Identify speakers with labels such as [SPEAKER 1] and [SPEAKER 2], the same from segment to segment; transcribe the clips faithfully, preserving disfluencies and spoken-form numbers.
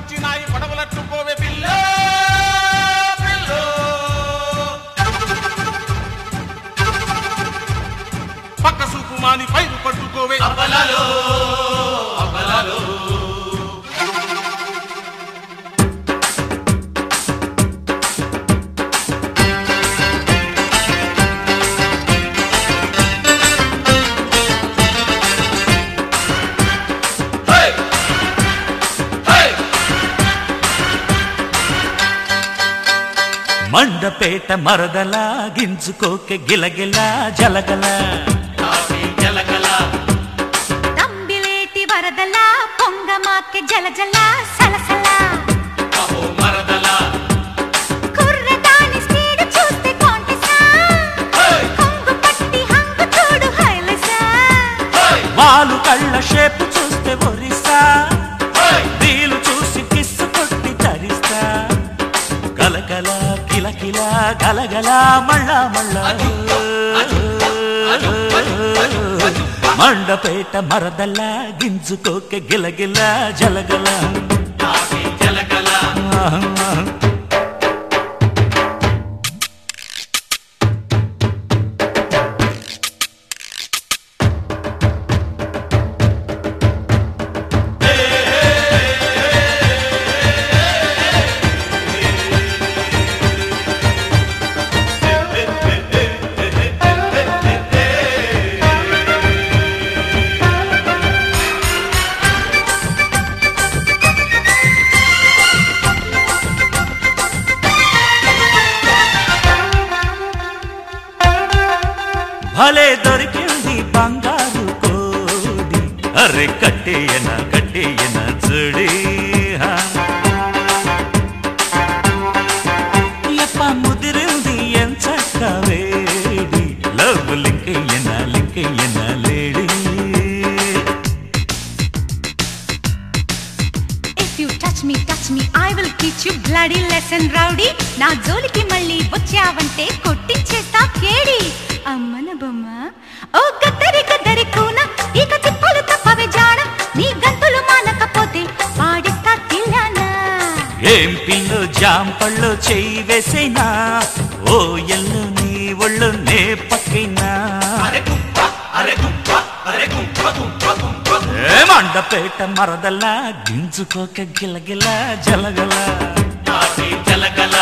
[SPEAKER 1] వచ్చినాయి పడవలట్టుకోవే pillow pillow పక్క సూపు మాని పైరు పట్టుకోవే అబలాలో అబలాలో
[SPEAKER 2] మండపేట మరదలా గింజుకోకె గిలగిల జలగల
[SPEAKER 1] జలగల
[SPEAKER 3] తంబిలేటి వరదలా పొంగమాకె జలజల సలసల
[SPEAKER 1] మరదల
[SPEAKER 3] కుర్రదాని స్పీడ్ చూస్తే కాంటెసా కొంగు పట్టి హంగు చూడు హైలసా
[SPEAKER 2] వాలు కళ్ళ షేపు చూస్తే ఒరిస్సా వీలు చూసి కిస్సు కొట్టి తరిస్తా గలగల కిలకిల గలగల మళ్ళా మళ్ళా మండపేట మరదల్లా గింజుకోకె గిలగిల జలగల
[SPEAKER 1] జలగల
[SPEAKER 2] భలే దొరికింది బంగారు కోడి అరే కట్టేయన కట్టేయన చూడి ఎప్ప ముదిరింది ఎంచక్క వేడి లవ్ లింకయ్యన లింకయ్యన లేడి
[SPEAKER 3] If you touch me, touch me, I will teach you bloody lesson, rowdy. నా జోలికి మళ్ళీ వచ్చావంటే కొట్టించేస్తా కేడి అమ్మన బొమ్మ ఓ గద్దరి గద్దరి కూన ఇక తిప్పలు తప్పవే జాడ నీ గంతులు మానకపోతే పాడిస్తా తిల్లానా
[SPEAKER 2] ఏం పిల్లు జాంపళ్ళు చెయ్యి వేసేనా ఓ ఎల్లు నీ ఒళ్ళు నే పక్కైనా ఏ మండపేట మరదల్లా గింజుకోక గిలగిల జలగల
[SPEAKER 1] జలగల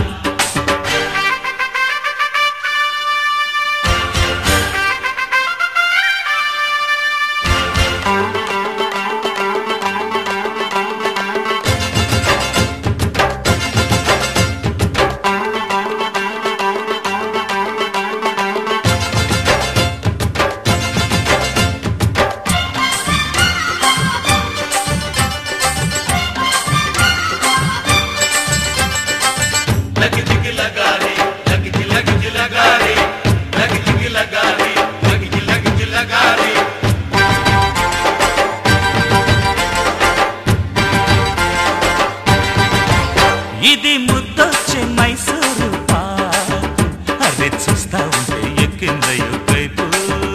[SPEAKER 2] ఇది ముద్దొచ్చే మైసూరు పాకు అదే చూస్తా ఉంటే ఎక్కిందయ్యో కైపు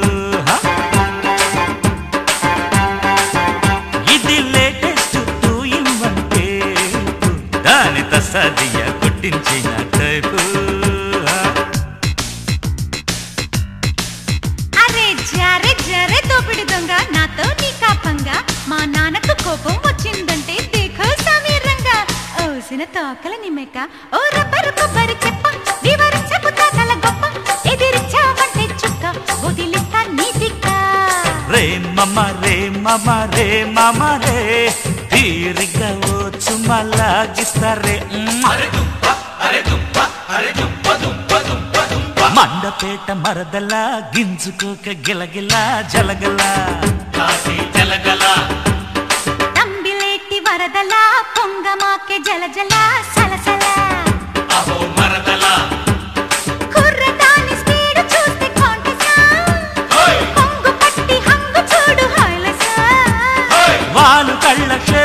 [SPEAKER 2] ఇది latest two in one tape దాని తసాదియా కొట్టించిన టైపు
[SPEAKER 3] అరే జరే జరే దోపిడి దొంగ నాతో నీ కాపంగా మా నాన్నకు కోపం వచ్చిందంటే దేఖో సమీరంగా ఓసిన తోకల నిమ్మక ఓ రబ్బరు కొబ్బరి చెప్ప వివరించి చెబుతా తల గొప్ప ఎదిరించావంటే చుక్క వదిలిస్తా నీ దిక్క
[SPEAKER 2] రే మమ రే మమ రే మమ రే తీరిగ్గా వచ్చు మళ్ళాగిస్తారే మండపేట మరదలా గింజుకోక గిలగిల జలగల
[SPEAKER 1] జలగల
[SPEAKER 3] తంబిలేటి వరదలా పొంగమాకె జలజల సలసల
[SPEAKER 1] అహో మరదల
[SPEAKER 3] కుర్రదాని స్పీడ్ చూస్తే కాంటెసా కొంగు పట్టి హంగు చూడు హైలసా
[SPEAKER 2] వాలు కళ్ళ